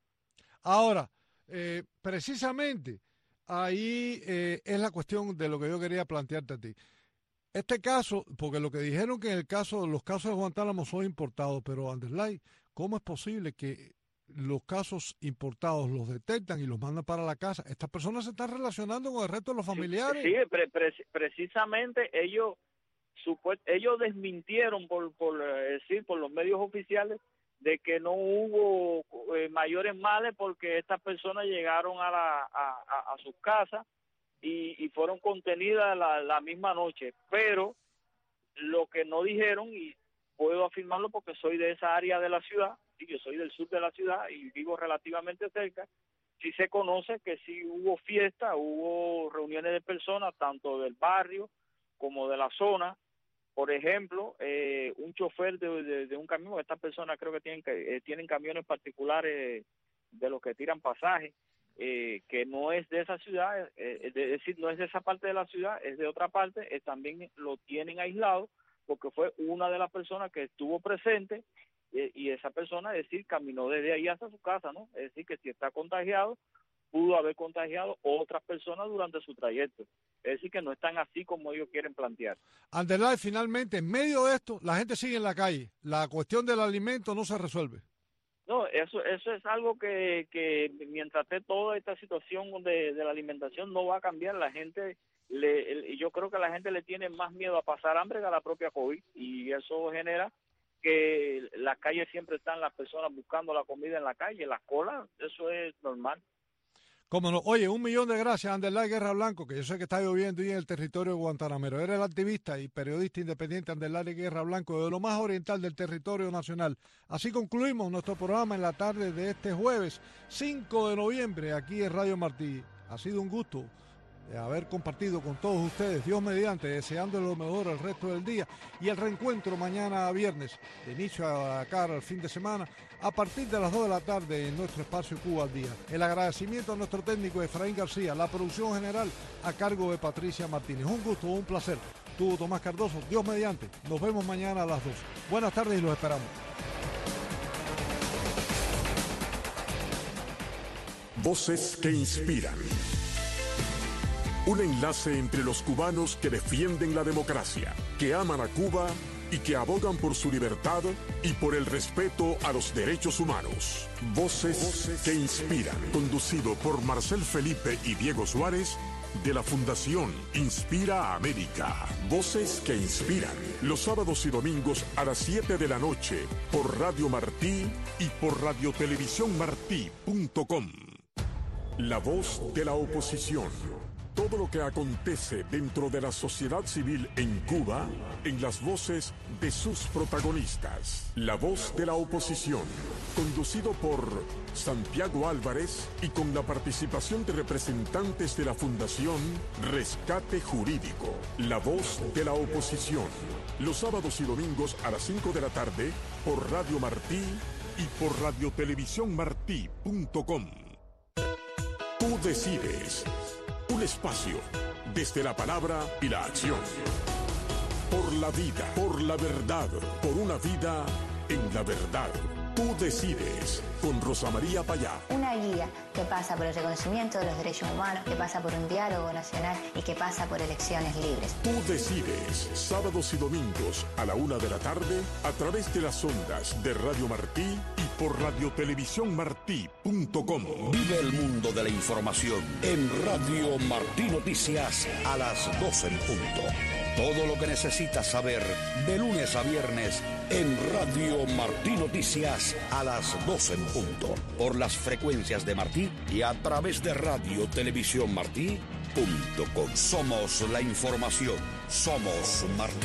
S3: Ahora, eh, precisamente, ahí eh, es la cuestión de lo que yo quería plantearte a ti. Este caso, porque lo que dijeron que en el caso, los casos de Guantánamo son importados, pero Anderlay, ¿cómo es posible que los casos importados los detectan y los mandan para la casa? Estas personas se están relacionando con el resto de los familiares.
S10: Sí, sí pre pre precisamente ellos ellos desmintieron por, por decir por los medios oficiales de que no hubo eh, mayores males porque estas personas llegaron a, la, a, a, a sus casas y, y fueron contenidas la, la misma noche. Pero lo que no dijeron, y puedo afirmarlo porque soy de esa área de la ciudad, yo soy del sur de la ciudad y vivo relativamente cerca, sí se conoce que sí hubo fiesta, hubo reuniones de personas, tanto del barrio como de la zona. Por ejemplo, eh, un chofer de, de, de un camión, estas personas creo que tienen, eh, tienen camiones particulares de los que tiran pasajes, eh, que no es de esa ciudad, eh, es decir, no es de esa parte de la ciudad, es de otra parte, eh, también lo tienen aislado, porque fue una de las personas que estuvo presente, y esa persona, es decir, caminó desde ahí hasta su casa, ¿no? Es decir, que si está contagiado, pudo haber contagiado otras personas durante su trayecto. Es decir, que no están así como ellos quieren plantear.
S3: Anderlay, finalmente, en medio de esto, la gente sigue en la calle. La cuestión del alimento no se resuelve.
S10: No, eso eso es algo que, que mientras esté toda esta situación de, de la alimentación no va a cambiar. La gente, le, yo creo que la gente le tiene más miedo a pasar hambre que a la propia COVID, y eso genera que las calles siempre están las personas buscando la comida en la calle, las colas, eso es normal.
S3: Cómo no. Oye, un millón de gracias a Anderlay Guerra Blanco, que yo sé que está lloviendo ahí en el territorio de Guantanamero. Era el activista y periodista independiente Anderlay Guerra Blanco, de lo más oriental del territorio nacional. Así concluimos nuestro programa en la tarde de este jueves, cinco de noviembre, aquí en Radio Martí. Ha sido un gusto de haber compartido con todos ustedes, Dios mediante, deseando lo mejor el resto del día y el reencuentro mañana viernes, de inicio a cara al fin de semana, a partir de las dos de la tarde en nuestro espacio Cuba al Día. El agradecimiento a nuestro técnico Efraín García, la producción general a cargo de Patricia Martínez. Un gusto, un placer. Tuvo Tomás Cardoso, Dios mediante. Nos vemos mañana a las dos. Buenas tardes y los esperamos.
S7: Voces que inspiran. Un enlace entre los cubanos que defienden la democracia, que aman a Cuba y que abogan por su libertad y por el respeto a los derechos humanos. Voces, Voces que inspiran. Conducido por Marcel Felipe y Diego Suárez, de la Fundación Inspira América. Voces que inspiran. Los sábados y domingos a las siete de la noche por Radio Martí y por radio televisión martí punto com. La voz de la oposición. Todo lo que acontece dentro de la sociedad civil en Cuba, en las voces de sus protagonistas. La voz de la oposición, conducido por Santiago Álvarez y con la participación de representantes de la Fundación Rescate Jurídico. La voz de la oposición, los sábados y domingos a las cinco de la tarde por Radio Martí y por radio televisión martí punto com. Tú decides. Un espacio desde la palabra y la acción. Por la vida, por la verdad, por una vida en la verdad. Tú decides, con Rosa María Payá.
S11: Una guía que pasa por el reconocimiento de los derechos humanos, que pasa por un diálogo nacional y que pasa por elecciones libres.
S7: Tú decides, sábados y domingos a la una de la tarde, a través de las ondas de Radio Martí y por radio televisión martí punto com.
S12: Vive el mundo de la información en Radio Martí Noticias a las doce en punto. Todo lo que necesitas saber de lunes a viernes en Radio Martí Noticias a las doce en punto. Por las frecuencias de Martí y a través de radio televisión martí punto com. Somos la información. Somos Martí.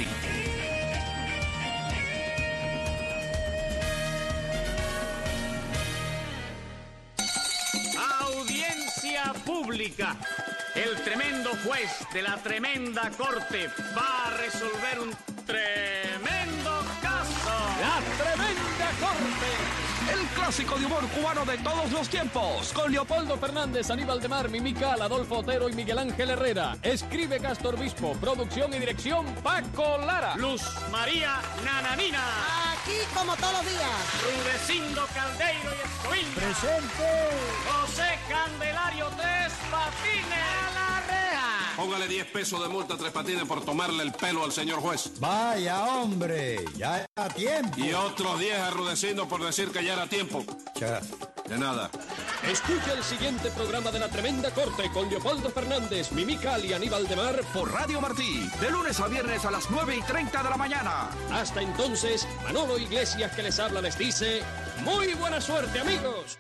S13: Audiencia pública. El tremendo juez de la tremenda corte va a resolver un tremendo caso.
S14: La tremenda corte. El clásico de humor cubano de todos los tiempos. Con Leopoldo Fernández, Aníbal de Mar, Mimical, Adolfo Otero y Miguel Ángel Herrera. Escribe Castor Obispo. Producción y dirección Paco Lara.
S13: Luz María Nananina.
S15: Aquí como todos los días.
S13: Rudecindo Caldeiro y Escoviña.
S15: Presente.
S13: José Candelario Tres Patines.
S15: A la reja.
S16: Póngale diez pesos de multa a Tres Patines por tomarle el pelo al señor juez.
S17: Vaya, hombre, ya era tiempo.
S16: Y otros diez a Rudecindo por decir que ya era tiempo.
S17: Muchas gracias.
S16: De nada.
S14: Escucha el siguiente programa de La Tremenda Corte con Leopoldo Fernández, Mimical y Aníbal de Mar
S18: por Radio Martí, de lunes a viernes a las nueve y treinta de la mañana.
S14: Hasta entonces, Manolo Iglesias que les habla les dice, muy buena suerte, amigos.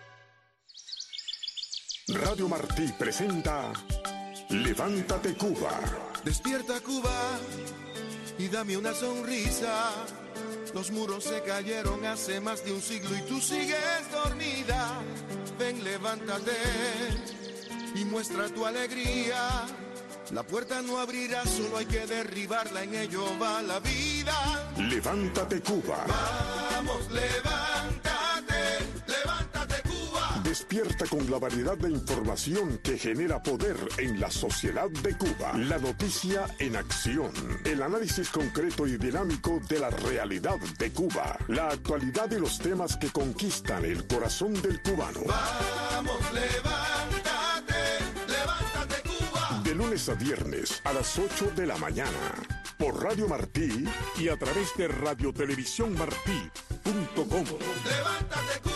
S7: Radio Martí presenta Levántate Cuba.
S19: Despierta Cuba y dame una sonrisa. Los muros se cayeron hace más de un siglo y tú sigues dormida. Ven, levántate y muestra tu alegría. La puerta no abrirá, solo hay que derribarla, en ello va la vida.
S7: Levántate Cuba.
S19: Vamos, levántate, levántate Cuba.
S7: Despierta con la variedad de información que genera poder en la sociedad de Cuba. La noticia en acción. El análisis concreto y dinámico de la realidad de Cuba. La actualidad y los temas que conquistan el corazón del cubano.
S19: Vamos, levántate, levántate Cuba.
S7: De lunes a viernes a las ocho de la mañana. Por Radio Martí y a través de radio televisión martí punto com.
S19: Levántate Cuba.